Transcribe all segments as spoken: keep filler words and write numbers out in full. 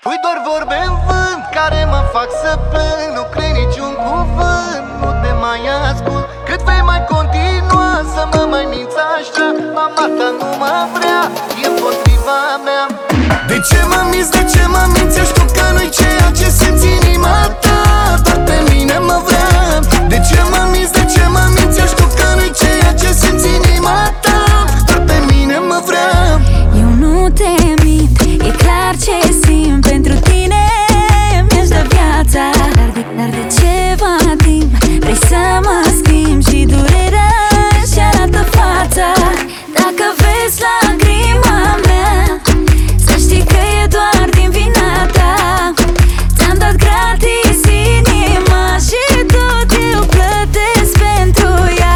Spui doar vorbe în vânt care mă fac să plâng. Nu cred niciun cuvânt, nu te mai ascult. Cât vei mai continua să mă mai minți așa? Mama ta nu mă vrea, e împotriva mea. De ce mă minți, de ce mă minți? Eu știu că nu-i ceea ce simți inima ta, doar pe mine mă vrea. De ce mă minți, de ce mă minți? Eu știu că nu-i ceea ce simți inima ta, doar pe mine mă vrea. Eu nu te mint, e clar ce simt pentru tine. Mi-aș da viața, dar de, dar de ceva timp vrei să mă schimbi și durerea își arată fața. Dacă vezi lacrima mea, să știi că e doar din vina ta. Ți-am dat gratis inima și tot eu plătesc pentru ea.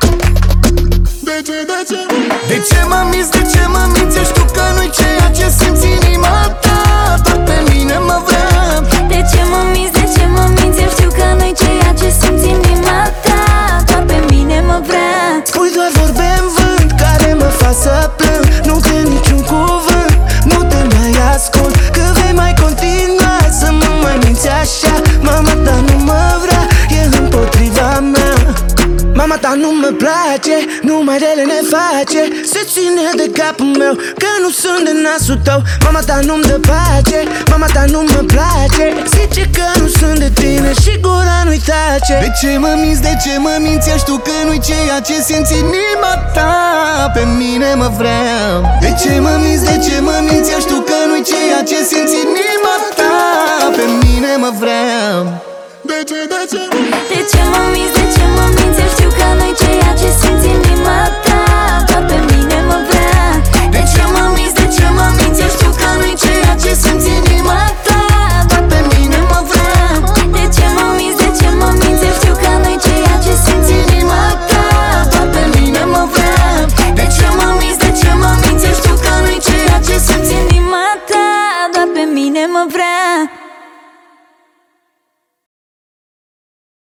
De ce, de ce? De ce mă minți, de ce mă minți? Eu știu că nu-i ceea ce simți inima ta, doar pe mine mă vrea. De ce mă minți, de ce mă minți? Eu știu că nu-i ceea ce simți inima ta, doar pe mine mă vrea. Spui doar vorbe în vânt care mă fac să plâng. Nu cred niciun cuvânt, nu te mai ascult. Că vei mai continua să mă mai minți așa? Mama ta nu mă vrea, e împotriva mea. Mama ta nu mă place, numai rele ne face. Se ține de capul meu, că nu sunt de nasul tău. Mama ta nu-mi dă pace, mama ta nu mă place. Zice că nu sunt de tine și gura nu-i tace. De ce mă minți, de ce mă minți? Eu știu că nu-i ceea ce simți inima ta, pe mine mă vrea. De ce mă minți, de ce mă minți? Eu știu că nu-i ceea ce simți inima ta, pe mine mă vrea. De ce, de ce? De ce mă minți, de ce mă minți? Eu știu că nu-i ceea ce simți inima ta, doar pe mine mă vrea. De ce mă minți, de ce mă minți? Eu știu că nu-i ceea ce simți inima ta, doar pe mine mă vrea. De ce mă minți, de ce mă minți? Eu știu că nu-i ceea ce simți inima ta, doar pe mine mă vrea. De ce mă minți, de ce mă minți? Eu știu că nu-i ceea ce simți inima ta, doar pe mine mă vrea.